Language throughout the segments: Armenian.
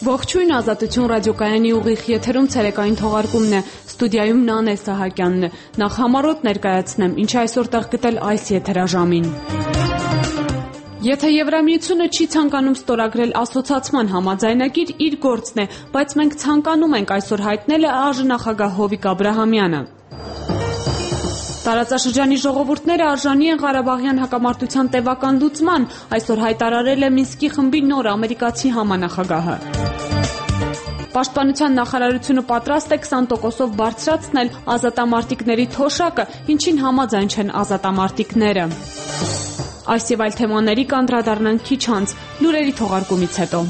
Ողջույն, Ազատություն ռադիոկայանի ուղիղ եթերում ցերեկային թողարկումն է, ստուդիայում Նանե Սահակյանն է, նախ համառոտ ներկայացնեմ, ինչ այսօր տեղ գտել այս եթերաժամին։ Եթե Եվրամիությունը չի ցանկանում ստորագրել ասոցացման համաձայնագիր, իր գործն է, բայց մենք ցանկանում ենք այսօր հայտնել է ԱԺ նախագահ Հովիկ Աբրահամյանը։ Տարածաշրջանի ժողովուրդները արժանի են Ղարաբաղյան հակամարտության տևական լուծման, այսօր հայտարարել է Մինսկի խմբի նոր ամերիկացի համանախագահը։ Պաշտպանության նախարարությունը պատրաստ է 20%-ով բարձրացնել ազատամարտիկների թոշակը, ինչին համաձայն չեն ազատամարտիկները։ Այս եւ այլ թեմաների կանդրադառնանք քիչ անց, լուրերի թողարկումից հետո։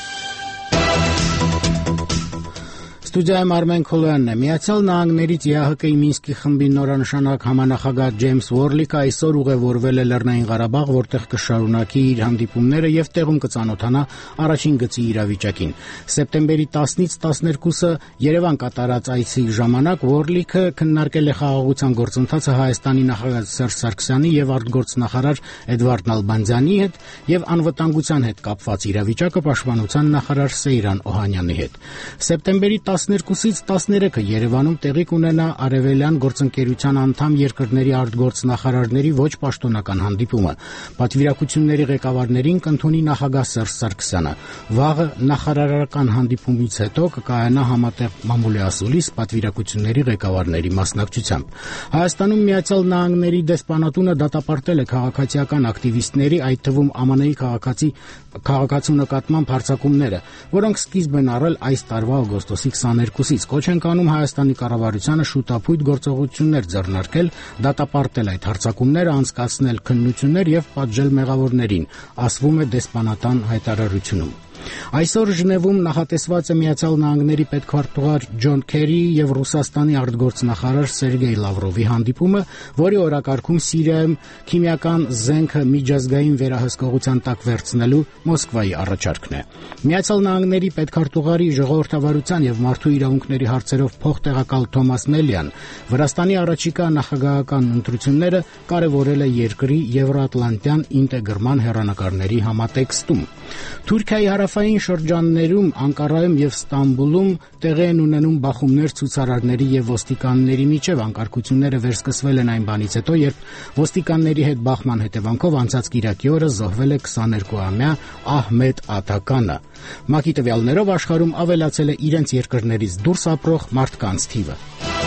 Ստուդիայում Արմեն Քոլոյանն է։ Միացյալ Նահանգներից ԵԱՀԿ-ի Մինսկի խմբի նորանշանակ համանախագահ Ջեյմս Ուորլիկը այսօր ուղևորվել է Լեռնային Ղարաբաղ, որտեղ կշարունակի իր հանդիպումները եւ տեղում կծանոթանա առաջին գծի իրավիճակին։ Սեպտեմբերի 10-ից 12-ը Երևան կատարած այցի ժամանակ Ուորլիկը քննարկել է խաղաղության գործընթացը Հայաստանի նախագահ Սերժ Սարգսյանի եւ արտգործնախարար Էդվարդ Նալբանդյանի հետ եւ անվտանգության հետ կապված իրավիճակը պաշտպանության նախարար Սեյրան Օհանյանի հետ։ Սեպտեմբերի 12-ից 13-ը Երևանում տեղի կունենա Արևելյան գործընկերության անդամ երկրների արտգործնախարարների ոչ պաշտոնական հանդիպումը։ Պատվիրակությունների ղեկավարներին կընդունի նախագահ Սերժ Սարգսյանը։ Վաղը նախարարական հանդիպումից հետո կկայանա համատեղ մամուլի ասուլիս պատվիրակությունների ղեկավարների մասնակցությամբ։ Հայաստանում Միացյալ Նահանգների դեսպանատունը դատապարտել է քաղաքացիական ակտիվիստների, այդ թվում ԱՄՆ-ի քաղաքացու նկատմամբ հարձակումները, որոնք սկիզբ են առել այս տարվա օգոստոսի 22-ից կոչ են կանում Հայաստանի կառավարությանը շուտապույտ գործողություններ ձեռնարկել, դատապարտել այդ հարձակումները, անցկացնել քննություններ եւ պատժել մեղավորներին, ասվում է դեսպանատան հայտարարությունում։ Այսօր Ժնևում նախատեսված է Միացյալ Նահանգների պետքարտուղար Ջոն Քերիի եւ Ռուսաստանի արտգործնախարար Սերգեյ Լավրովի հանդիպումը, որի օրակարգում Սիրիայում քիմիական զենքը միջազգային վերահսկողության տակ վերցնելու Մոսկվայի առաջարկն է։ Միացյալ Նահանգների պետքարտուղարի ժողովրդավարության եւ մարդու իրավունքների հարցերով փոխտեղակալ Թոմաս Մելիան Վրաստանի առաջիկա նախագահական ընտրությունները կարևորել է երկրի եվրոատլանտյան ինտեգրման հեռանկարների համատեքստում։ Թուրքիայի հարավային շրջաններում Անկարայում եւ Ստամբուլում տեղի են ունենում բախումներ ցուցարարների եւ ոստիկանների միջև։ Անկարգությունները վերսկսվել են այն բանից հետո, երբ ոստիկանների հետ բախման հետևանքով անցած կիրակի օրը զոհվել է 22-ամյա Ահմեդ Աթականը։ ՄԱԿ-ի տվյալներով աշխարհում ավելացել է իրենց երկրներից դուրս ապրող մարդկանց թիվը։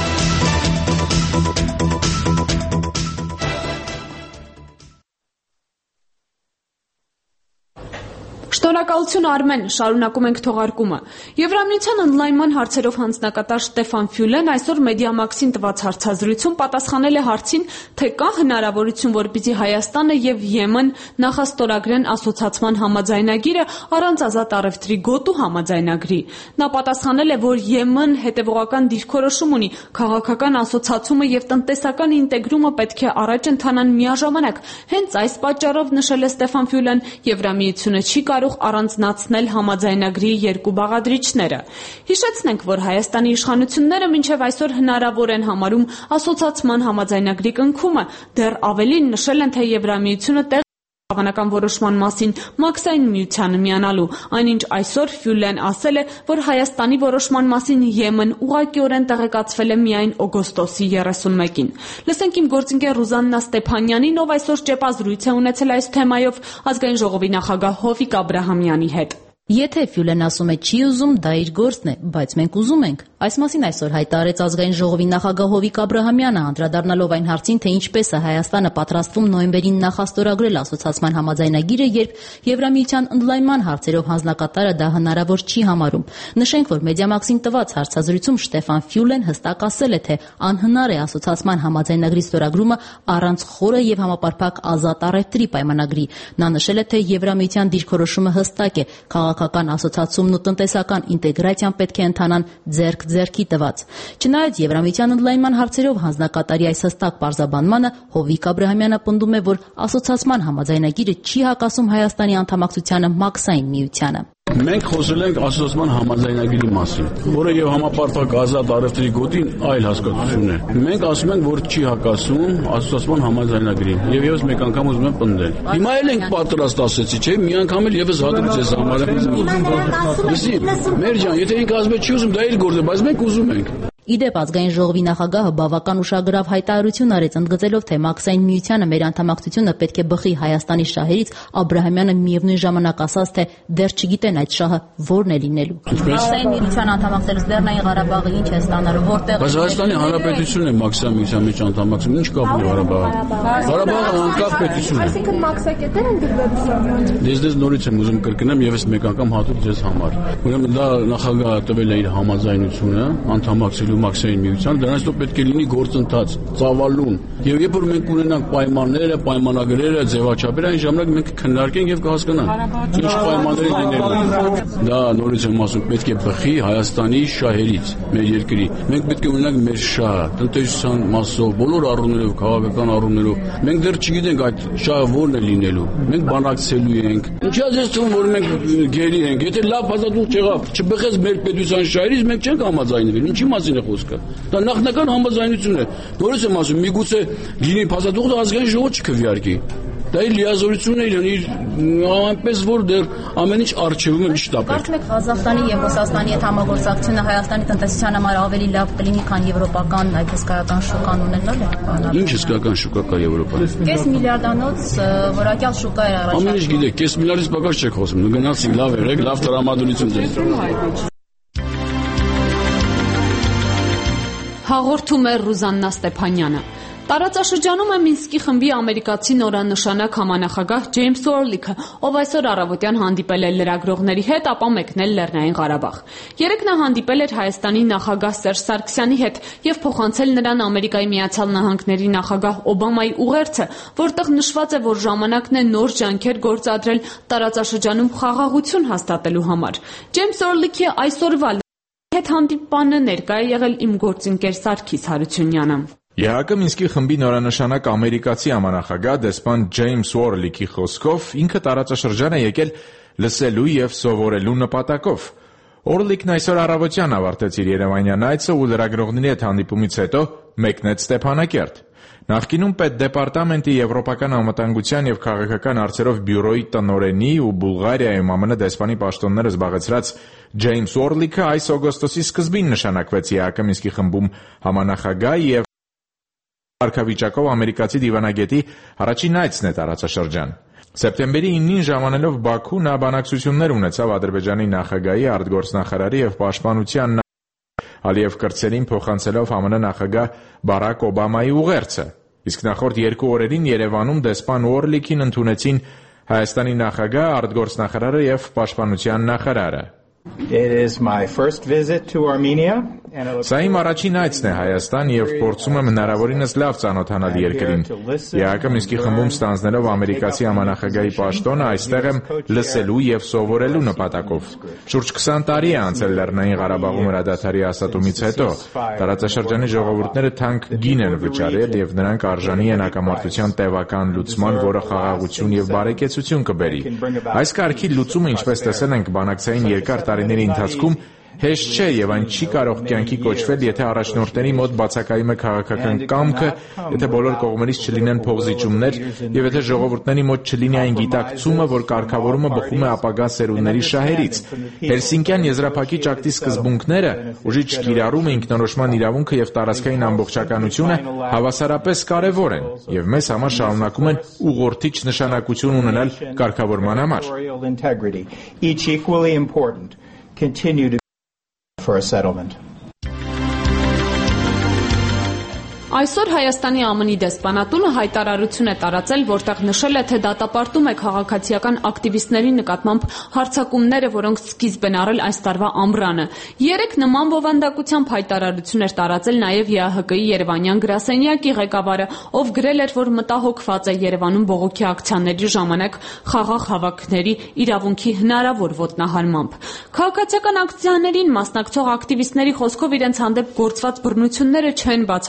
Շնորհակալություն Արմեն, շարունակում ենք թողարկումը։ Եվրամիության ընդլայնման հարցերով հանձնակատար Ստեֆան Ֆյուլեն այսօր Մեդիամաքսին տված հարցազրույցում պատասխանել է հարցին, թե կա հնարավորություն, որպեսզի Հայաստանը եւ Եմեն նախաստորագրեն ասոցացման համաձայնագիրը առանց ազատ առևտրի գոտու համաձայնագրի։ Նա պատասխանել է, որ Եմեն հետևողական դիրքորոշում ունի, քաղաքական ասոցացումը եւ տնտեսական ինտեգրումը պետք է առաջ ընթանան միաժամանակ։ Հենց այս պատճառով, նշել է Ստեֆան Ֆյուլեն, Եվրամիությունը չի կարող առանձնացնել համաձայնագրի երկու բաղադրիչները։ Հիշեցնենք, որ Հայաստանի իշխանությունները մինչև այսօր հնարավոր են համարում ասոցացման համաձայնագրի կնքումը, դեռ ավելին նշել են, թե Եվրամիությունը հավանական որոշման մասին Մաքսային միությանը միանալու, այնինչ այսօր Ֆյուլեն ասել է, որ Հայաստանի որոշման մասին Եմեն ուղղակիորեն տեղեկացվել է միայն օգոստոսի 31-ին։ Լսենք իմ գործընկեր Ռուզաննա Ստեփանյանին, ով այսօր ճեպազրույց է ունեցել այս թեմայով Ազգային ժողովի նախագահ Հովիկ Աբրահամյանի հետ։ Եթե Ֆյուլեն ասում է չի ուզում, դա իր գործն է, բայց մենք ուզում ենք։ Այս մասին այսօր հայտարարեց Ազգային ժողովի նախագահ Հովիկ Աբրահամյանը, անդրադառնալով այն հարցին, թե ինչպես է Հայաստանը պատրաստվում նոյեմբերին նախաստորագրել ասոցացման համաձայնագիրը, երբ Եվրամիության ընդլայնման հարցերով հանձնակատարը դա հնարավոր չի համարում։ Նշենք, որ Մեդիամաքսին տված հարցազրույցում Ստեֆան Ֆյուլեն հստակ ասել է, թե անհնար է ասոցացման համաձայնագրի ստորագրումը առանց խորը եւ համապարփակ ազատ առևտրի պայմանագրի։ Նա նշել է, թե Եվրամիության դիրքորոշումը հստակ է, քաղաքական ասոցացումն ու տնտեսական ինտեգրացիան պետք է ընթանան ձեռք-ձեռքի տված։ Չնայած Եվրամիության ընդլայնման հարցերով հանձնակատարի այս հստակ պարզաբանմանը, Հովիկ Աբրահամյանը պնդում է, որ ասոցացման համաձայնագիրը չի հակասում Հայաստանի անդամակցությանը Մաքսային միությանը։ Մենք խոսել ենք ասոցիացիան համաձայնագրի մասին, որը եւ համապարփակ ազատ առևտրի գոտին այլ հասկացություն է։ Մենք ասում ենք, որ չի հակասում ասոցիացիան համաձայնագրին եւ եւս մեկ անգամ ուզում եմ պնդել։ Հիմա էլ ենք պատրաստ ասեցի, չէ՞, մի անգամ էլ եւս հատուկ ես համար։ Լսի, մեր ջան, եթե ինքը ասում է չի ուզում, դա իր գործը, բայց մենք ուզում ենք։ Իդեպ ազգային ժողովի նախագահը բավական ուշագրավ հայտարարություն արեց, ընդգծելով, թե Մաքսային միությանը մեր անդամակցությունը պետք է բխի Հայաստանի շահերից, Աբրահամյանը միևնույն ժամանակ ասաց, թե դեռ չգիտեն այդ շահը որն է լինելու։ Մաքսային միությանը անդամակցելուց Լեռնային Ղարաբաղը ինչ է ստանալու, որտեղ։ Բայց Հայաստանի Հանրապետությունն է Մաքսային միության մեջ անդամակցում, ինչ կապ ունի Ղարաբաղը։ Ղարաբաղը անկախ պետություն է։ Այսինքն մաքսակետեր են դրվել ուսումնարան։ Ես նորից եմ ուզում կրկնեմ եւս մեկ անգամ հատուկ ձեզ համար։ Ուրեմն դա նախագահը տվել է իր համաձայնությունը անդամակցելու Մաքսային միության, դրանից հետո պետք է լինի գործընթաց, ծավալուն։ Եվ երբ որ մենք ունենանք պայմանները, պայմանագրերը, ձևաչափերը, այն ժամանակ մենք քննարկենք եւ կհասկանանք ինչ պայմաններ լինելու։ Դա նորից եմ ասում, պետք է բխի Հայաստանի շահերից, մեր երկրի։ Մենք պետք է ունենանք մեր շահը, տնտեսության մասով, բոլոր առումներով, քաղաքական առումներով։ Մենք դեռ չգիտենք այդ շահը որն է լինելու։ Մենք բանակցելու ենք։ Ինչա՞ ձեզ թվում, որ մենք գերի ենք։ Եթե լավ հաստատում չեղավ, չբխես մեր պետության շահերից, մենք չենք համաձայնվել։ Ինչի մասին է խոսքը։ Դա նախնական համաձայնություն է։ Նորից եմ ասում, միգուցե լինի փաստաթուղթը ազգային ժողով չքվեարկի։ Դա իր լիազորությունն է, իր այնպես որ դեռ ամեն ինչ արժևում է միշտ։ Կարծում եք Ղազախստանի եւ Ռուսաստանի հետ համագործակցությունը Հայաստանի տնտեսության համար ավելի լավ կլինի, քան եվրոպական այդ հսկայական շուկան ունենալը։ Ինչ հսկայական շուկա կա Եվրոպայում։ Կես միլիարդանոց որակյալ շուկա էր առաջ։ Ամեն ինչ գիտեք, կես միլիարդից պակաս չեք խոսում։ Դու գնացիք, լավ եղեք, լավ տրամադրություն ձեզ։ Հաղորդում է Ռուզաննա Ստեփանյանը։ Տարածաշրջանում է Մինսկի խմբի ամերիկացի նորանշանակ համանախագահ Ջեյմս Օրլիքը, ով այսօր առավոտյան հանդիպել է լրագրողների հետ, ապա մեկնել Լեռնային Ղարաբաղ։ Երեկ նա հանդիպել էր Հայաստանի նախագահ Սերժ Սարգսյանի հետ եւ փոխանցել նրան Ամերիկայի Միացյալ Նահանգների նախագահ Օբամայի ուղերձը, որտեղ նշված է, որ ժամանակն է նոր ջանքեր գործադրել տարածաշրջանում խաղաղություն հաստատելու համար։ Ջեյմս Օրլիքի այսօրվա հետ հանդիպանը ներկա է եղել իմ գործընկեր Սարգիս Հարությունյանը։ ԵՀԿ Մինսկի խմբի նորանշանակ ամերիկացի համանախագահ դեսպան Ջեյմս Օրլիքի խոսքով ինքը տարածաշրջան է եկել լսելու եւ սովորելու նպատակով։ Օրլիկն այսօր առավոտյան ավարտեց իր երևանյան այցը ու լրագրողների հետ հանդիպումից հետո մեկնեց Ստեփանակերտ։ Նախկինում Պետդեպարտամենտի Եվրոպական անվտանգության եւ քաղաքական հարցերով բյուրոյի տնօրենի ու Բուլղարիայում ԱՄՆ դեսպանի պաշտոնները զբաղեցրած Ջեյմս Օրլիքը այս օգոստոսի սկզբին նշանակվեց ԵԱԿ Մինսկի խմբում համանախագահ եւ կարգավիճակով ամերիկացի դիվանագետի առաջին այցն է տարածաշրջան։ Սեպտեմբերի 9-ին ժամանելով Բաքու նա բանակցություններ ունեցավ Ադրբեջանի նախագահի, արտգործնախարարի եւ պաշտպանության Ալիև կրտսերին փոխանցելով ԱՄՆ նախագահ Բարակ Օբամայի ուղերձը։ Իսկ նախորդ 2 օրերին Երևանում դեսպան Օրլիքին ընդունեցին Հայաստանի նախագահ, արտգործնախարարը եւ պաշտպանության նախարարը։ It is my first visit to Armenia. Սա իմ առաջին այցն է Հայաստան եւ փորձում եմ հնարավորինս լավ ծանոթանալ երկրին։ ԵԱԿ Մինսկի խմբում ստանձնելով ամերիկացի համանախագահի պաշտոնը այստեղ եմ լսելու եւ սովորելու նպատակով։ Շուրջ 20 տարի է անցել Լեռնային Ղարաբաղում հրադադարի հաստատումից հետո։ Տարածաշրջանի ժողովուրդները թանկ գին են վճարել եւ նրանք արժանի են հակամարտության տևական լուծման, որը խաղաղություն եւ բարեկեցություն կբերի։ Այս կարգի լուծումը, ինչպես տեսել ենք բանակցային երկար տարիների ընթացքում, հեշտ չէ եւ այն չի կարող կյանքի կոչվել, եթե առաջնորդների մոտ բացակայում է քաղաքական կամքը, եթե բոլոր կողմերից չլինեն փոխզիջումներ եւ եթե ժողովուրդների մոտ չլինի այն գիտակցումը, որ կարգավորումը բխում է ապագա սերունդների շահերից։ Հելսինկյան եզրափակիչ ակտի սկզբունքները, ուժի չկիրառումը, ինքնորոշման իրավունքը եւ տարածքային ամբողջականությունը հավասարապես կարեւոր են եւ մեզ համար շարունակում են ուղղորդիչ նշանակություն ունենալ կարգավորման համար։ Each equally important continue to for a settlement. Այսօր Հայաստանի ԱՄՆ-ի դեսպանատունը հայտարարություն է տարածել, որտեղ նշել է, թե դատապարտում է քաղաքացիական ակտիվիստների նկատմամբ հարձակումները, որոնք սկիզբ են առել այս տարվա ամռանը։ Երեկ նման բովանդակությամբ հայտարարություն էր տարածել նաև ԵԱՀԿ-ի Երևանյան գրասենյակի ղեկավարը, ով գրել էր, որ մտահոգված է Երևանում բողոքի ակցիաների ժամանակ խաղաղ հավաքների իրավունքի հնարավոր ոտնահարմամբ։ Քաղաքացիական ակցիաներին մասնակցող ակտիվիստների խոսքով իրենց հանդեպ գործված բռնությունները չեն բացահայտվում,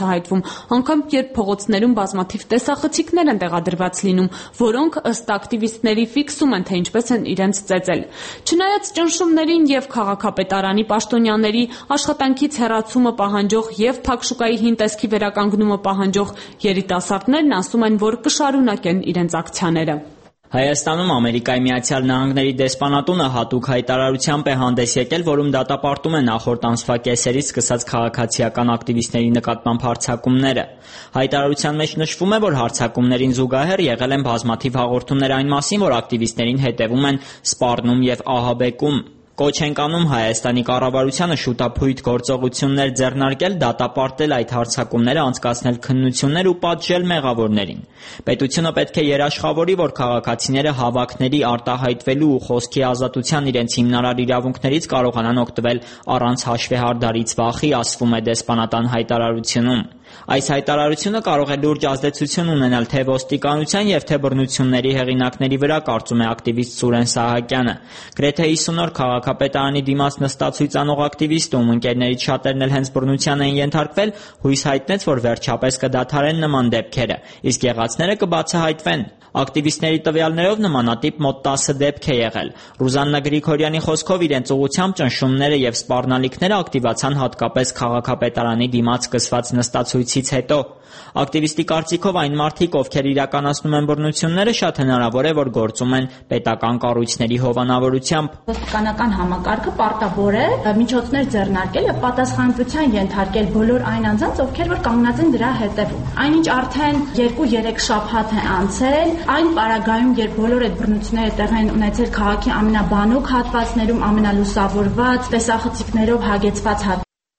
անգամ երբ փողոցներում բազմաթիվ տեսախցիկներ են տեղադրված լինում, որոնք ըստ ակտիվիստների ֆիքսում են, թե ինչպես են իրենց ծեծել։ Չնայած ճնշումներին եւ քաղաքապետարանի պաշտոնյաների աշխատանքից հեռացումը պահանջող եւ փակ շուկայի հին տեսքի վերականգնումը պահանջող երիտասարդներն ասում են, որ կշարունակեն իրենց ակցիաները։ Հայաստանում Ամերիկայի Միացյալ Նահանգների դեսպանատունը հատուկ հայտարարությամբ է հանդես եկել, որում դատապարտում է նախորդ ամսվա կեսերից սկսած քաղաքացիական ակտիվիստների նկատմամբ հարձակումները։ Հայտարարության մեջ նշվում է, որ հարձակումներին զուգահեռ եղել են բազմաթիվ հաղորդումներ այն մասին, որ ակտիվիստներին հետևում են սպառնում եւ ահաբեկում։ Կոչ ենք անում Հայաստանի կառավարությանը շուտափույթ գործողություններ ձեռնարկել, դատապարտել այդ հարձակումները, անցկացնել քննություններ ու պատժել մեղավորներին։ Պետությունը պետք է երաշխավորի, որ քաղաքացիները հավաքների, արտահայտվելու ու խոսքի ազատության իրենց հիմնարար իրավունքներից կարողանան օգտվել առանց հաշվեհարդարից վախի, ասվում է դեսպանատան հայտարարությունում։ Այս հայտարարությունը կարող է լուրջ ազդեցություն ունենալ թե ոստիկանության եւ թե բռնությունների հեղինակների վրա, կարծում է ակտիվիստ Սուրեն Սահակյանը։ Գրեթե 50 օր քաղաքապետարանի դիմաց նստածույց անող ակտիվիստը, ում ընկերներից շատերն էլ հենց բռնության էին ենթարկվել, հույս հայտնեց, որ վերջապես կդադարեն նման դեպքերը, իսկ եղածները կբացահայտվեն։ Ակտիվիստների տվյալներով նմանատիպ մոտ 10 դեպք է եղել։ Ռուզաննա Գրիգորյանի խոսքով իրենց ուղղությամբ ճնշումները եւ սպառնալիքները ակտիվացան հատկապես քաղաքապետարանի դիմաց սկսված նստածույցից հետո։ Ակտիվիստի կարծիքով այն մարդիկ, ովքեր իրականացնում են բռնությունները, շատ հնարավոր է, որ գործում են պետական կառույցների հովանավորությամբ։ Ոստիկանական համակարգը պարտավոր է միջոցներ ձեռնարկել եւ պատասխանատվության ենթարկել բոլոր այն անձանց, ովքեր որ կանգնած են դրա հետևում։ Այնինչ արդեն 2-3 շաբաթ է անցել, այն պարագայում, երբ բոլոր այդ բռնությունները տեղ են ունեցել քաղաքի ամենաբանուկ հատվածներում, ամենալուսավորված տեսախցիկներով հագեցված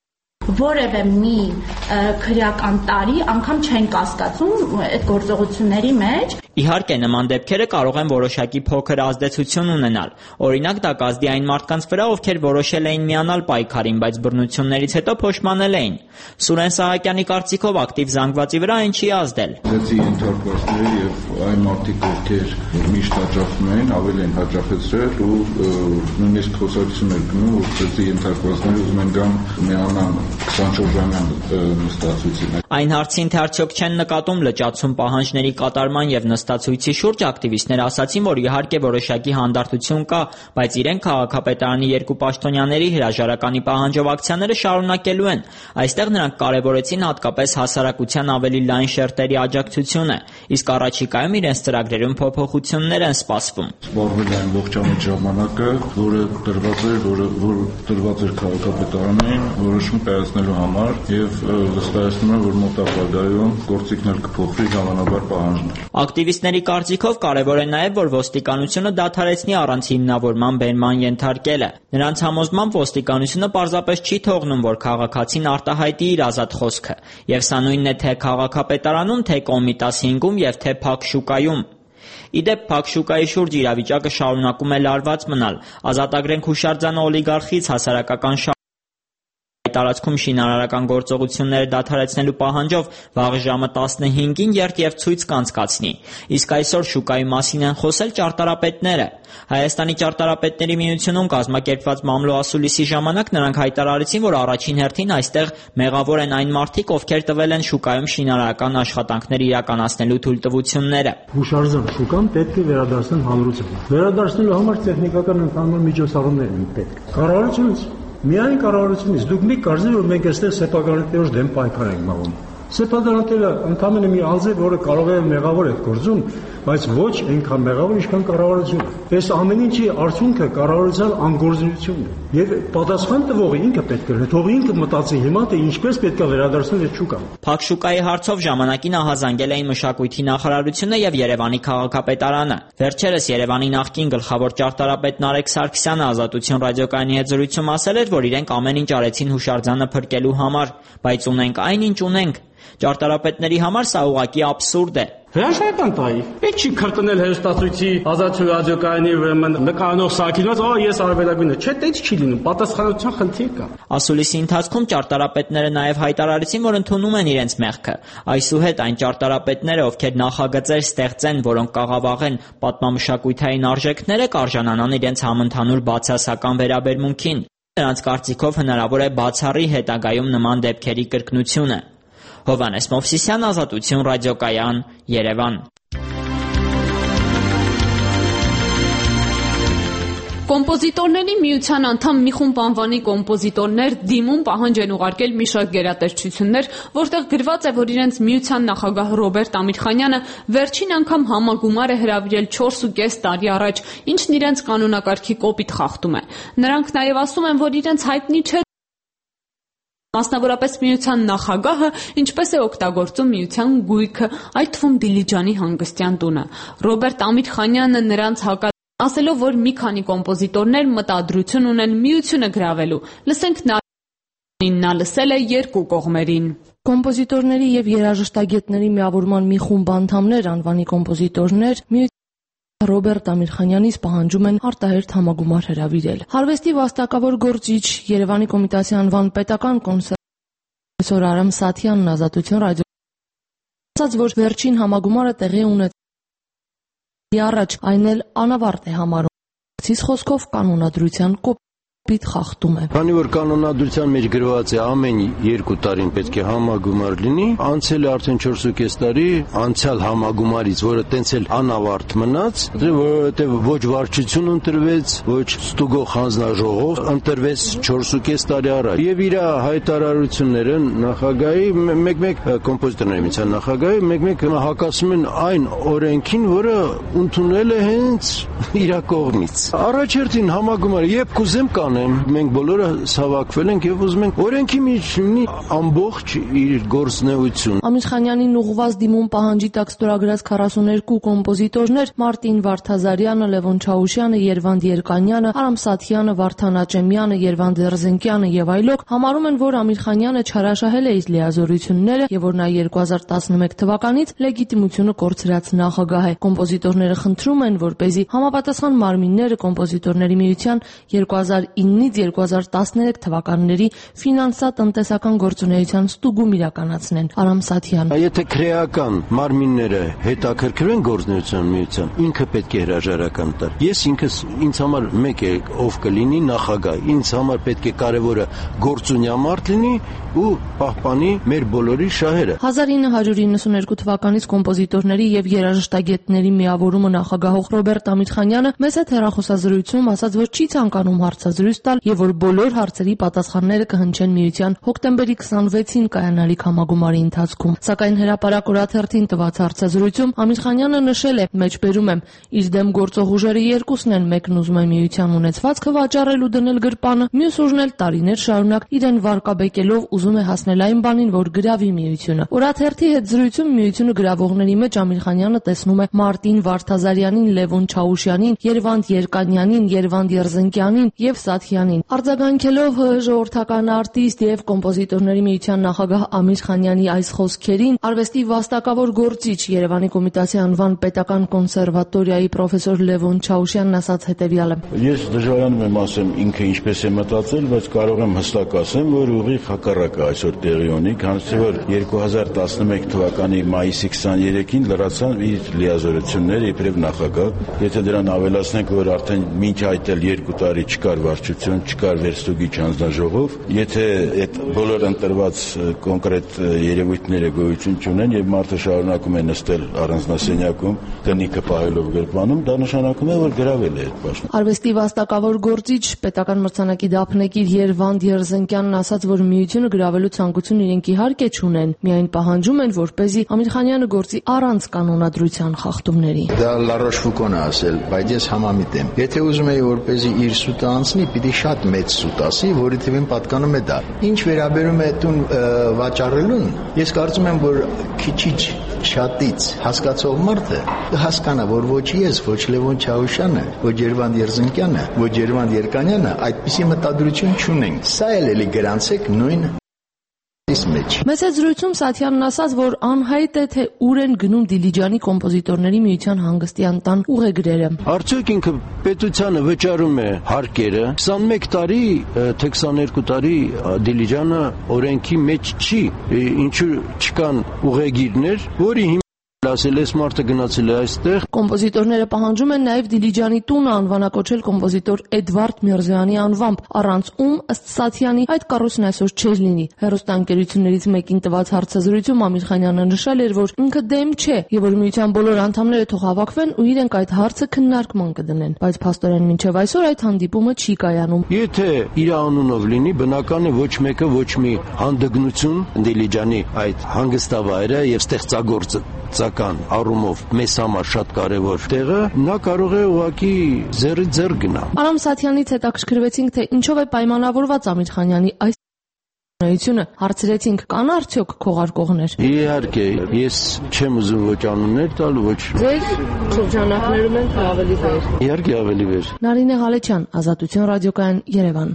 որևէ մի քրեական տարի անգամ չեն կասկածում այդ գործողությունների մեջ։ Իհարկե, նման դեպքերը կարող են որոշակի փոքր ազդեցություն ունենալ։ Օրինակ, դա կազդի այն մարդկանց վրա, ովքեր որոշել էին միանալ պայքարին, բայց բռնություններից հետո փոշմանել էին։ Սուրեն Սահակյանի կարծիքով ակտիվ զանգվածի վրա այն չի ազդել։ Դեցի ենթարկվածները եւ այն մարդիկ, ովքեր միշտ հաճախում էին, ավելի են հաճախեցրել ու նույնիսկ խոսակցություններ գնում, որ դեցի ենթարկվածները ուզում են գան միանան 24-ժամյան նստածույցին։ Այն հարցին, թե արդյոք չեն նկատում լճացում պահանջների կատարման եւ նստածույցի շուրջ, ակտիվիստները ասացին, որ իհարկե որոշակի հանդարտություն կա, բայց իրենք քաղաքապետարանի երկու պաշտոնյաների հրաժարականի պահանջով ակցիաները շարունակելու են։ Այստեղ նրանք կարևորեցին հատկապես հասարակության ավելի լայն շերտերի աջակցությունը, իսկ առաջիկայում իրենց ծրագրերում փոփոխություններ են սպասվում։ Սպառվել է ողջ ամեն ժամանակը, որը տրված էր քաղաքապետարանին, որոշում կայացնելու համար եւ վստահեցնում եմ, որ մոտ ապագայում գործիքն էլ կփոխվի, հավանաբար պահանջներ։ Ակտիվիստների կարծիքով կարևոր է նաև, որ ոստիկանությունը դադարեցնի առանց հիմնավորման բերման ենթարկելը։ Նրանց համոզմամբ ոստիկանությունը պարզապես չի թողնում, որ քաղաքացին արտահայտի իր ազատ խոսքը, եւ սա նույնն է թե քաղաքապետարանում, թե Կոմիտաս 5-ում եւ թե փակ շուկայում։ Իդեպ փակ շուկայի շուրջ իրավիճակը շարունակում է լարված մնալ։ Ազատագրենք հուշարձանը օլիգարխից հասարակական տարածքում շինարարական գործողությունները դադարեցնելու պահանջով վաղ ժամը 15-ին երթ եւ ցույց կանցկացնի։ Իսկ այսօր շուկայի մասին են խոսել ճարտարապետները։ Հայաստանի ճարտարապետների միությունում կազմակերպված մամլո-ասուլիսի ժամանակ նրանք հայտարարեցին, որ առաջին հերթին այստեղ մեղավոր են այն մարդիկ, ովքեր տվել են շուկայում շինարարական աշխատանքներ իրականացնելու թույլտվությունները։ Հուշարձան շուկան պետք է վերադարձնել հանրությանը։ Վերադարձնելու համար տեխնիկական ընդհանուր միջոցառումներ են պետք։ Կառավարությունից միայն կառավարությունից դուք մի կարծեք, որ մենք այստեղ սեփականատերոջ դեմ պայքար ենք մաղում։ Սեփականատերը ընդամենը մի անձ է, որը կարող է մեղավոր է գործում, բայց ոչ այնքան մեղավոր, ինչքան կառավարությունը։ Այս ամեն ինչի արդյունքը կառավարության անգործությունն է։ Եվ պատասխան տվողը ինքը պետք է թող ինքը մտածի հիմա թե ինչպես պետք է վերադարձնել այդ շուկան։ Փակ շուկայի հարցով ժամանակին ահազանգել էին մշակույթի նախարարությունը եւ Երևանի քաղաքապետարանը։ Վերջերս Երևանի նախկին գլխավոր ճարտարապետ Նարեկ Սարգսյանը Ազատություն ռադիոկայանի հետ զրույցում ասել էր, որ իրենք ամեն ինչ արեցին հուշարձանը փրկելու համար, բայց ունենք այն, ինչ ունենք։ Ճարտարապետների համար սա ուղղակի աբսուրդ է։ Հրաշալի տայի։ Ինչ չի քրտնել հերոստացույցի Ազատություն ռադիոկայանի ուրեմն նկարանող սարքինված, ես արվելագույնը։ Չէ, դա չի լինում, պատասխանատվության խնդիր կա։ Ասուլիսի ընթացքում ճարտարապետները նաև հայտարարեցին, որ ընդունում են իրենց մեղքը։ Այսուհետ այն ճարտարապետները, ովքեր նախագծեր ստեղծեն, որոնք կաղավաղեն պատմամշակութային արժեքները, կարժանանան իրենց համընդհանուր բացասական վերաբերմունքին։ Նրանց կարծիքով հնարավոր է բացառի հետագայում նման դեպքերի կրկնությունը։ Հովհաննես Մովսիսյան, Ազատություն ռադիոկայան, Երևան։ Կոմպոզիտորների միության անդամ մի խումբ անվանի կոմպոզիտորներ դիմում պահանջ են ուղարկել մի շարք գերատեսչություններ, որտեղ գրված է, որ իրենց միության նախագահ Ռոբերտ Ամիրխանյանը վերջին անգամ համագումար է հրավիրել 4.5 տարի առաջ, ինչն իրենց կանոնակարգի կոպիտ խախտում է։ Նրանք նաև ասում են, որ իրենց հայտնի չէ մասնավորապես միության նախագահը ինչպես է օգտագործում միության գույքը, այդ թվում Դիլիջանի հանգստյան տունը։ Ռոբերտ Ամիրխանյանը նրանց ասելով, որ մի քանի կոմպոզիտորներ մտադրություն ունեն միությունը գրավելու։ Լսենք նա լսել է երկու կողմերին։ Կոմպոզիտորների եւ երաժշտագետների միավորման մի խումբ անդամներ անվանի կոմպոզիտորներ Ռոբերտ Ամիրխանյանից պահանջում են արտահերթ համագումար հրավիրել։ Հարվեստի վաստակավոր գործիչ Երևանի Կոմիտասի անվան պետական կոնսերվատոր Արամ Սաթյանն Ազատություն ռադիոկայանում ասաց, որ վերջին համագումարը տեղի ունեցել առաջ այն էլ անավարտ է համարում։ Ցիս խոսքով կանոնադրության կոպիտ խախտում է։ Քանի որ կանոնադրության մեջ գրված է ամեն 2 տարին պետք է համագումար լինի, անցել է արդեն 4.5 տարի անցյալ համագումարից, որը տենց էլ անավարտ մնաց, որովհետև ոչ վարչություն ընտրվեց, ոչ ստուգող հանձնաժողով ընտրվեց 4.5 տարի առաջ։ Եվ իր հայտարարությունները նախագահի մեկ-մեկ կոմպոզիտորների միության նախագահի մեկ-մեկ հակասում են այն օրենքին, որը ընդունել է հենց իր կողմից։ Առաջերտին համագումարը երբ կուզեմ կանեմ, մենք բոլորը հավաքվել ենք եւ ուզում ենք օրենքի մեջ լինի ամբողջ իր գործնեություն։ Ամիրխանյանին ուղղված դիմում պահանջի տակ ստորագրած 42 կոմպոզիտորներ Մարտին Վարդազարյանը, Լևոն Չաուշյանը, Երվանդ Երկանյանը, Արամ Սաթյանը, Վարդան Աճեմյանը, Երվանդ Երզենկյանը եւ այլոք համարում են, որ Ամիրխանյանը չարաշահել է իր լիազորությունները եւ որ նա 2011 թվականից լեգիտիմությունը կորցրած նախագահ է։ Կոմպոզիտորները խնդրում են, որպեսզի համապատասխան մարմինները կոմպոզիտորների միության 2009-ից 2013 թվականների ֆինանսա-տնտեսական գործունեության ստուգում իրականացնեն։ Արամ Սաթյան. Եթե քրեական մարմինները հետաքրքրեն գործունեության միության, ինքը պետք է հրաժարական տար։ Ես ինքս ինձ համար մեկ է ով կլինի նախագահ, ինձ համար պետք է կարևորը գործունյամարդ լինի ու պահպանի մեր բոլորի շահերը։ 1992 թվականից կոմպոզիտորների եւ երաժշտագետների միավորումը նախագահող Ռոբերտ Ամիրխանյանը մեծ հեռախոսազրույցում ասաց, որ չի ցանկանում հարցազրույց տալ եւ որ բոլոր հարցերի պատասխանները կհնչեն միության հոկտեմբերի 26-ին կայանալիք համագումարի ընթացքում։ Սակայն հրապարակ օրաթերթին տված հարցազրույցում Ամիրխանյանը նշել է, մեջբերում եմ, իր դեմ գործող ուժերը երկուսն են, մեկն ուզում է միության ունեցվածքը վաճառել ու դնել գրպանը, մյուս ուժն էլ տարիներ շարունակ իրեն վարկաբեկելով ուզում է հասնել այն բանին, որ գրավի միությունը։ Օրաթերթի հետ զրույցում միությունը գրավողների մեջ Ամիրխանյանը տեսնում է Մարտին Վարդազարյանին, Լևոն Չաուշյանին, Երվանդ Երկանյանին, Երվանդ Երզենկյանին եւ Սաթյանին։ Արձագանքելով ժողովրդական արտիստ եւ կոմպոզիտորների միության նախագահ Ամիրխանյանի այս խոսքերին, արվեստի վաստակավոր գործիչ Երևանի Կոմիտասի անվան պետական կոնսերվատորիայի պրոֆեսոր Լևոն Չաուշյանն ասաց հետեւյալը. Ես դժվարանում եմ ասեմ ինքը ինչպես է մտածել, բայց կարող եմ հստակ ասեմ, որ ուղիղ հակառակը այսօր տեղի ունի, քանզի որ 2011 թվականի մայիսի 23-ին լրացան իր լիազորությունները իբրև նախագահ։ Եթե դրան ավելացնենք, որ արդեն մինչ այդ էլ 2 տարի չկար վարչություն, չկար վերստուգիչ հանձնաժողով, եթե այդ բոլոր ընտրված կոնկրետ երևույթները գոյություն չունեն եւ մարդը շարունակում է նստել առանձնասենյակում, տնիկը պահելով գրպանում, դա նշանակում է, որ գրավել է այդ պաշտոնը։ Արվեստի վաստակավոր գործիչ պետական մրցանակի դափնեկիր Երվանդ Երզենկյանն ասաց, որ միությունը գրավելու ցանկություն իրենք իհարկե չունեն, միայն պահանջում են, որպեսզի Ամիրխանյանը գործի առանց կանոնադրության խախտումների։ Դա Լարոշֆուկոն է ասել, բայց ես համամիտ եմ։ Եթե ուզում էի, որպեսզի իր սուտը անցնի, պիտի շատ մեծ սուտ ասի, որի թվին պատկանում է դա։ Ինչ վերաբերում է տուն վաճառելուն, ես կարծում եմ, որ քիչիչ շատից հասկացող մարդը հասկանա, որ ոչ ես, ոչ Լևոն Չաուշյանը, ոչ Երվանդ Երզենկյանը, ոչ Երվանդ Երկանյանը այդպիսի մտադրություն չունենք։ Սա էլ գրանցեք նույն Մեծ զրույցում Սաթյանն ասաց, որ անհայտ է, թե ուր են գնում Դիլիջանի կոմպոզիտորների միության հանգստյան տան ուղեգրերը։ Արդյոք ինքը պետությանը վճարում է հարկերը 21 տարի, թե 22 տարի Դիլիջանը օրենքի մեջ չի, ինչու չկան ուղեգիրներ, որի ասել էս մարդը գնացել է այստեղ։ Կոմպոզիտորները պահանջում են նաև Դիլիջանի տունը անվանակոչել կոմպոզիտոր Էդվարդ Միրզոյանի անվամբ, առանց ում ըստ Սաթյանի այդ կառույցն այսօր չէր լինի։ Հեռուստաընկերություններից մեկին տված հարցազրույցում Ամիրխանյանը նշել էր, որ ինքը դեմ չէ եւ որ միության բոլոր անդամները թող հավաքվեն ու իրենք այդ հարցը քննարկման կդնեն, բայց փաստորեն մինչեւ այսօր այդ հանդիպումը չի կայանում։ Եթե իր անունով լինի, բնական է ոչ մեկը ոչ մի հանդգնություն Դիլիջանի այդ հանգստավայրը եւ ստեղծագործական առումով մեզ համար շատ կարեւոր տեղը, նա կարող է ուղղակի ձեռի ձեռ գնա։ Արամ Սաթյանից հետաքրքրվեցինք, թե ինչով է պայմանավորված Ամիրխանյանի այս ությունը, հարցրեցինք, կան արդյոք քողարկողներ։ Իհարկե, ես չեմ ուզում ոչ անուններ տալ, ոչ։ Ձեր շրջանակներում են թե ավելի վեր։ Իհարկե ավելի վեր։ Նարինե Ղալեչյան, Ազատություն ռադիոկայան, Երևան։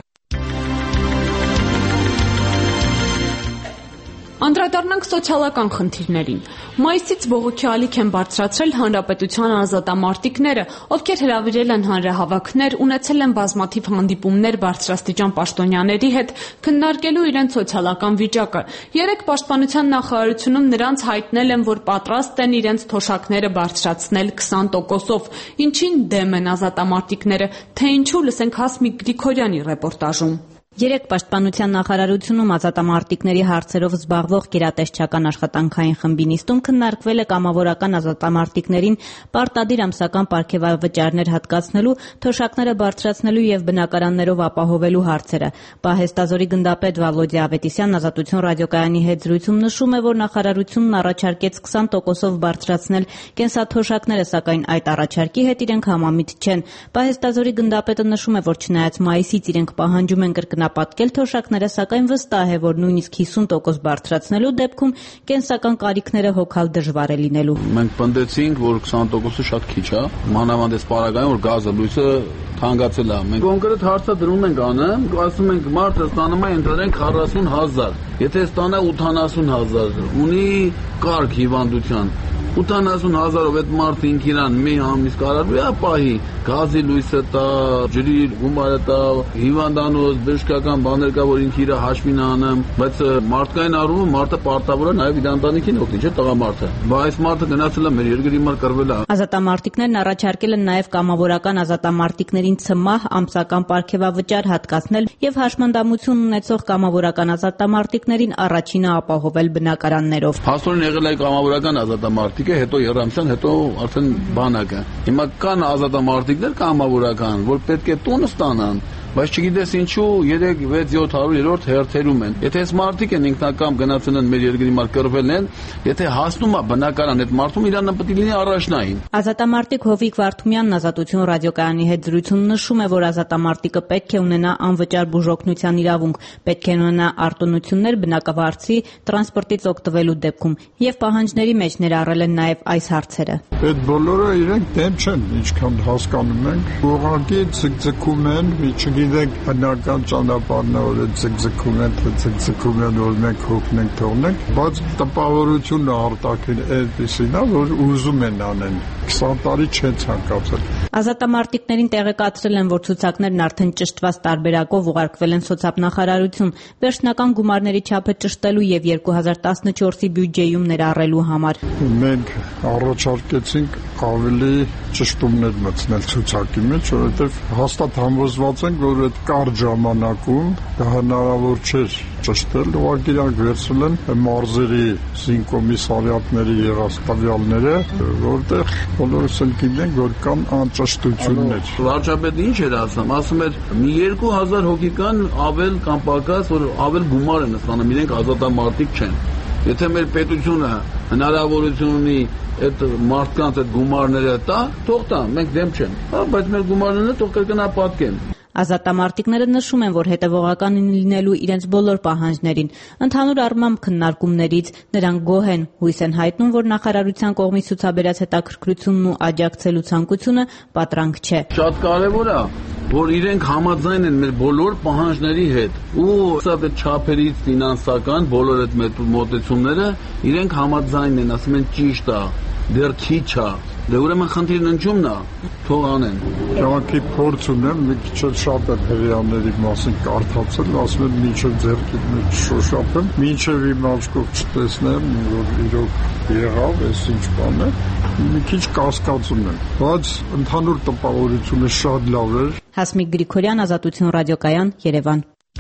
Անդրադառնանք սոցիալական խնդիրներին։ Մայիսից բողոքի ալիք են բարձրացրել հանրապետության ազատամարտիկները, ովքեր հրավիրել են հանրահավաքներ, ունեցել են բազմաթիվ հանդիպումներ բարձրաստիճան պաշտոնյաների հետ, քննարկելու իրենց սոցիալական վիճակը։ Երեկ Պաշտպանության նախարարությունում նրանց հայտնել են, որ պատրաստ են իրենց թոշակները բարձրացնել 20%-ով, ինչին դեմ են ազատամարտիկները, թե ինչու, լսենք Հասմիկ Գրիգորյանի ռեպորտաժում։ Երեկ Պաշտպանության նախարարությունում ազատամարտիկների հարցերով զբաղվող գերատեսչական աշխատանքային խմբի նիստում քննարկվել է կամավորական ազատամարտիկներին պարտադիր ամսական պարգևավճարներ հատկացնելու, թոշակները բարձրացնելու եւ բնակարաններով ապահովելու հարցերը։ Պահեստազորի գնդապետ Վալոդիա Ավետիսյանն Ազատություն ռադիոկայանի հետ զրույցում նշում է, որ նախարարությունն առաջարկեց 20%-ով բարձրացնել կենսաթոշակները, սակայն այդ առաջարկի հետ իրենք համամիտ չեն։ Պահեստազորի գնդապետը նշում է, որ չնայած մայիսից իրենք պահանջում են կրկնապատկել թոշակները, սակայն վստահ է, որ նույնիսկ 50% բարձրացնելու դեպքում կենսական կարիքները հոգալ դժվար է լինելու։ Մենք պնդեցինք, որ 20%-ը շատ քիչ է, մանավանդ այս պարագայում, որ գազը լույսը թանկացել է։ Մենք կոնկրետ հարցադրում ենք անում, ասում ենք մարդը ստանում է ընդհանրեն 40,000, եթե ստանա 80,000, ունի կարգ հիվանդության 80,000-ով այդ մարդը ինքնին մի ամիս կարելի է պահի, գազի լույսը տա, ջրի գումարը տա, հիվանդանոց, բժշկական բաներ կա, որ ինքն իր հաշվին անում, բայց մարդկային առումով մարդը պարտավոր է նաև իր ընտանիքին օգնի, չէ՞ տղամարդը։ Բայց այս մարդը գնացել է մեր երկրի համար կռվել է։ Ազատամարտիկներն առաջարկել են նաև կամավորական ազատամարտիկներին ցմահ ամսական պարգևավճար հատկացնել եւ հաշմանդամություն ունեցող կամավորական ազատամարտիկներին առաջինը ապահովել բնակարաններով։ Փաստորեն եղել է կամավորական ազատամարտիկ, հետո Երամսյան, հետո արդեն բանակը։ Հիմա կան ազատամարտիկներ կամավորական, որ պետք է տուն ստանան, բայց չգիտես ինչու 3-6-700-րդ հերթերում են։ Եթե այս մարդիկ են ինքնակամ գնացել են մեր երկրի մար կռվել են, եթե հասնում է բնակարան այդ մարդում իրան պետք է լինի առաջնային։ Ազատամարտիկ Հովիկ Վարդումյանն Ազատություն ռադիոկայանի հետ զրույցում նշում է, որ ազատամարտիկը պետք է ունենա անվճար բուժօգնության իրավունք, պետք է ունենա արտոնություններ բնակավարձի, տրանսպորտից օգտվելու դեպքում եւ պահանջների մեջ ներառել են նաեւ այս հարցերը։ Այդ բոլորը իրենք դեմ չեն, ինչքան հասկանում ենք, ուղղակի ցկցկում են, չգիտենք բնական ճանապարհները ցկցկում են, որ մենք հոգնենք թողնենք, բայց տպավորությունը արտաքին այդպեսին է, որ ուզում են անեն, 20 տարի չեն ցանկացել։ Ազատամարտիկներին տեղեկացրել են, որ ցուցակներն արդեն ճշտված տարբերակով ուղարկվել են սոցիալնախարարություն, վերջնական գումարների չափը ճշտելու եւ 2014-ի բյուջեում ներառելու համար։ Մենք առաջարկեցինք ավելի ճշտումներ մտցնել ցուցակի մեջ, որովհետեւ հաստատ համոզված ենք, որ այդ կարճ ժամանակում հնարավոր չէր ճշտել, ուղղակի իրանք վերցրել են մարզերի զինկոմիսարիատների եղած տվյալները, որտեղ բոլորս էլ գիտենք, որ կան անճշտություններ։ Վարչապետը ինչ էր ասում էր մի 2000 հոգի կան ավել կամ պակաս, որ ավել գումար են ստանում, իրենք ազատամարտիկ չեն։ Եթե մեր պետությունը հնարավորություն ունի այդ մարդկանց այդ գումարները տա, թող տա, մենք դեմ չենք, բայց մեր գումարները թող կրկնապատկեն։ Ազատամարտիկները նշում են, որ հետևողական լինելու իրենց բոլոր պահանջներին, ընդհանուր առմամբ քննարկումներից նրանք գոհ են, հույս են հայտնում, որ նախարարության կողմից ցուցաբերած հետաքրքրությունն ու աջակցելու ցանկությունը պատրանք չէ։ Շատ կարևոր է, որ իրենք համաձայն են մեր բոլոր պահանջների հետ ու այդ չափերից ֆինանսական բոլոր այդ մոտեցումները իրենք համաձայն են, ասում են ճիշտ է, դեռ քիչ է, Դե ուրեմն խնդիրն ընջումն է, թող անեն։ Կյանքի փորձ ունեմ, մի քիչ շատ եմ հրեաների մասին կարդացել, ասում եմ մինչև ձեռքի մեջ շոշափեմ, մինչև իմ աչքով չտեսնեմ, որ իրոք եղավ, այս ինչ բան է, մի քիչ կասկածում եմ, բայց ընդհանուր տպավորությունը շատ լավ էր։ Հասմիկ Գրիգորյան, Ազատություն ռադիոկայան, Երևան։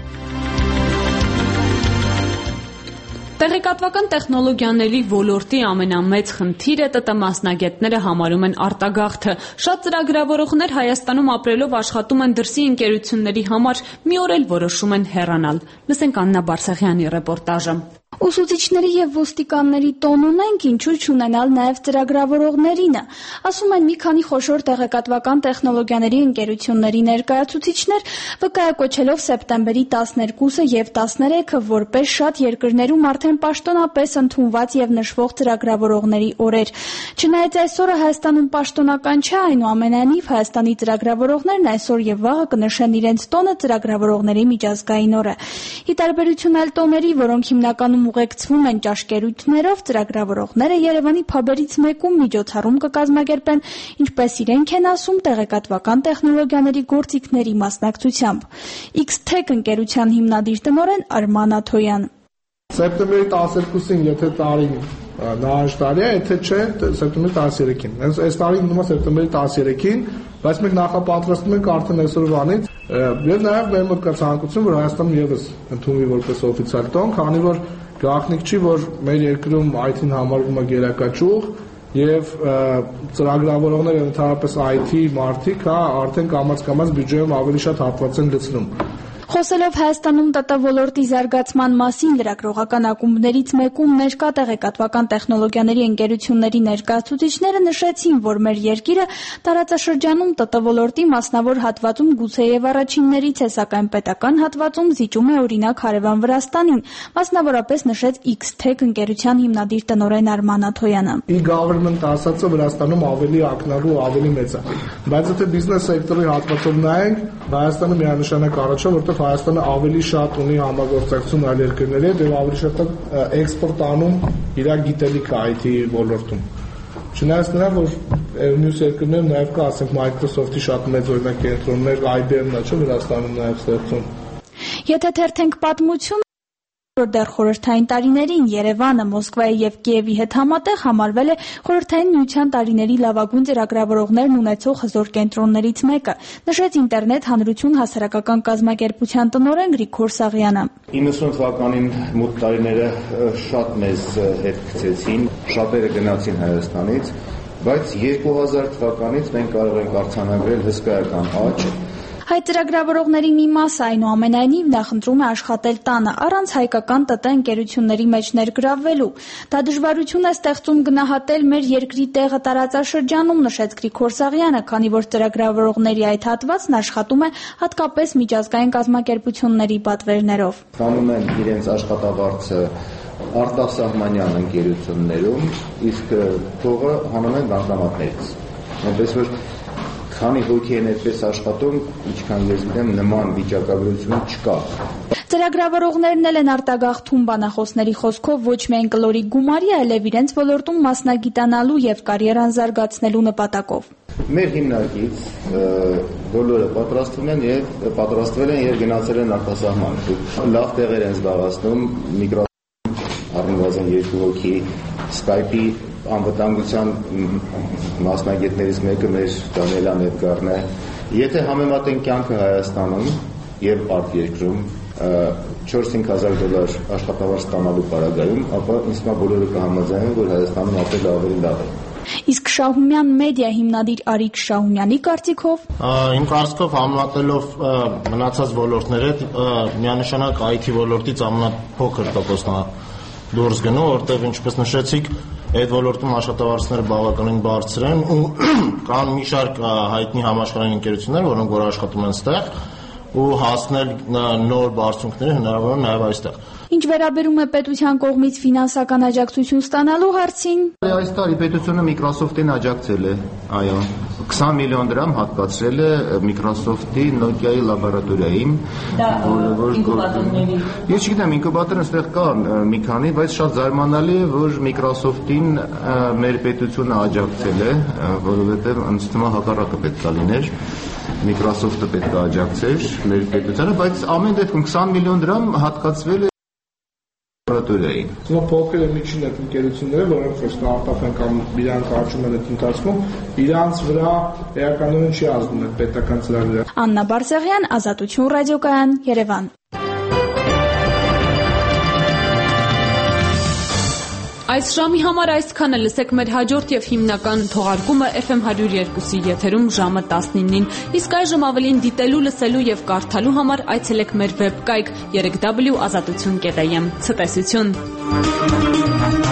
Տեղեկատվական տեխնոլոգիաների ոլորտի ամենամեծ խնդիրը ՏՏ մասնագետները համարում են արտագաղթը։ Շատ ծրագրավորողներ Հայաստանում ապրելով աշխատում են դրսի ընկերությունների համար, մի օր էլ որոշում են հեռանալ։ Լսենք Աննա Բարսեղյանի ռեպորտաժը։ Ուսուցիչների եւ ոստիկանների տոն ունենք, ինչու չունենալ նաեւ ծրագրավորողներինը։ Ասում են մի քանի խոշոր տեղեկատվական տեխնոլոգիաների ընկերությունների ներկայացուցիչներ, վկայակոչելով սեպտեմբերի 12-ը եւ 13-ը որպես շատ երկրներում արդեն պաշտոնապես ընդունված եւ նշվող ծրագրավորողների օրեր։ Չնայած այս օրը Հայաստանում պաշտոնական չէ, այնուամենայնիվ Հայաստանի ծրագրավորողներն այսօր եւ վաղը կնշեն իրենց տոնը ծրագրավորողների միջազգային օրը։ Ի տարբերություն այլ տոների, որոնք հիմնականում ուղեկցվում են ճաշկերույթներով, ծրագրավորողները Երևանի փաբերից մեկում միջոցառում կկազմակերպեն, ինչպես իրենք են ասում, տեղեկատվական տեխնոլոգիաների գործիքների մասնակցությամբ։ X-Tech ընկերության հիմնադիր տնօրեն Արման Աթոյան։ Սեպտեմբերի 12-ին, եթե տարին նահանջ տարի է, եթե չէ, սեպտեմբերի 13-ին։ Հենց այս տարին գնում է սեպտեմբերի 13-ին, բայց մենք նախապատրաստում ենք արդեն այսօրվանից, եւ նաեւ մեր մոտ կա ցանկություն, որ Հայաստանը եւս ընդունվի որպես օֆիցիալ տոն, քանի որ գաղտնիք չի, որ մեր երկրում IT-ն համարվում է գերակաճյուղ եւ ծրագրավորողները ընդհանրապես IT մարդիկ, արդեն կամաց-կամաց բյուջեում ավելի շատ հատված են գցնում։ Խոսելով Հայաստանում ՏՏ ոլորտի զարգացման մասին լրագրողական ակումբներից մեկում ներկա տեղեկատվական տեխնոլոգիաների ընկերությունների ներկայացուցիչները նշեցին, որ մեր երկիրը տարածաշրջանում ՏՏ ոլորտի մասնավոր հատվածում գուցեև առաջիններից է, սակայն պետական հատվածում զիջում է օրինակ հարևան Վրաստանին, մասնավորապես նշեց X-Tech ընկերության հիմնադիր տնօրեն Արման Աթոյանը։ E-government ասածը Վրաստանում ավելի ակնառու, ավելի մեծ է, բայց եթե բիզնես սեկտորի հատվածով նայենք, Հայաստանը միանշանակ առաջ է, որտեղ Հայաստանը ավելի շատ ունի համագործակցություն այլ երկրների հետ եւ ավելի շատ էքսպորտ անում իր գիտելիքը IT ոլորտում։ Չնայած նրան, որ մյուս երկրներում նաեւ կա, ասենք Microsoft-ի շատ մեծ օրինակ կենտրոններ, IBM-ն է, չէ՞, Վրաստանում նաեւ ստեղծում։ Եթե թերթենք պատմություն, որ դեռ խորհրդային տարիներին Երևանը, Մոսկվայի եւ Կիևի հետ համատեղ համարվել է խորհրդային միության տարիների լավագույն ծրագրավորողներն ունեցող հզոր կենտրոններից մեկը, նշեց ինտերնետ հանրություն հասարակական կազմակերպության տնօրեն Գրիգոր Սաղյանը։ 90 թվականին մոտ տարիները շատ մեզ հետ գցեցին, շատերը գնացին Հայաստանից, բայց 2000 թվականից մենք կարող ենք արձանագրել հսկայական աճ։ Հայ ծրագրավորողների մի մասը այնուամենայնիվ նախընտրում է աշխատել տանը, առանց հայկական ՏՏ ընկերությունների մեջ ներգրավվելու։ Դա դժվարություն է ստեղծում գնահատել մեր երկրի տեղը տարածաշրջանում, նշեց Գրիգոր Սաղյանը, քանի որ ծրագրավորողների այդ հատվածն աշխատում է հատկապես միջազգային կազմակերպությունների պատվերներով։ Ստանում են իրենց աշխատավարձը արտասահմանյան ընկերություններում, իսկ փողը հանում են բանկամատներից։ Այնպես որ քանի հոգի են այդպես աշխատում, ինչքան ես գիտեմ, նման վիճակագրություն չկա։ Ծրագրավորողներն էլ են արտագաղթում բանախոսների խոսքով ոչ միայն կլորի գումարի, այլև իրենց ոլորտում մասնագիտանալու եւ կարիերան զարգացնելու նպատակով։ Մեր հիմնարկից բոլորը պատրաստվում են եւ պատրաստվել են եւ գնացել են արտասահման։ Լավ տեղեր են զբաղացնում, առնվազն 2 հոգի Skype-ի անվտանգության մասնագետներից մեկը մեր Դանիելան Էդգարն է։ Եթե համեմատենք կյանքը Հայաստանում եւ արտերկրում 4-5 հազար դոլար աշխատավարձ ստանալու պարագայում, ապա ինձ թվում է բոլորը կհամաձայնեն, որ Հայաստանում ապրելը ավելի լավ է։ Իսկ Շահումյան մեդիա հիմնադիր Արիկ Շահումյանի կարծիքով իմ կարծիքով համեմատելով մնացած ոլորտների հետ միանշանակ IT ոլորտից ամենափոքր տոկոսն է դուրս գնում, որտեղ ինչպես նշեցիք, այդ ոլորտում աշխատավարձները բավականին բարձր են ու կան մի շարք հայտնի համաշխարհային ընկերություններ, որոնք որ աշխատում են այստեղ ու հասնել նոր բարձունքների հնարավոր է նաև այստեղ։ Ինչ վերաբերում է պետության կողմից ֆինանսական աջակցություն ստանալու հարցին, այս տարի պետությունը Microsoft-ին աջակցել է, այո, 20 միլիոն դրամ հատկացրել է Microsoft-ի Nokia-ի լաբորատորիային, որ ինկուբատորների։ Ես չգիտեմ, ինկուբատորն այստեղ կա մի քանի, բայց շատ զարմանալի է, որ Microsoft-ին մեր պետությունը աջակցել է, որովհետև ինձ թվում է հակառակը պետք է լիներ։ Microsoft-ը պետք է աջակցեր մեր պետությանը, բայց ամեն դեպքում 20 միլիոն դրամ հատկացվել է լաբորատորիային։ Փոքր եւ միջին ընկերությունները, որոնք ստարտափ են կամ իրանք աճում են այդ ընթացքում, իրանց վրա էականորեն չի ազդում այդ պետական ծրագրերը։ Աննա Բարսեղյան, Ազատություն ռադիոկայան, Երևան։ Այս ժամի համար այսքանը, լսեք մեր հաջորդ եւ հիմնական թողարկումը FM 102-ի եթերում ժամը 19-ին։ Իսկ այժմ ավելին դիտելու, լսելու եւ կարդալու համար այցելեք մեր վեբկայք 3w.azatutun.am։ Ցտեսություն։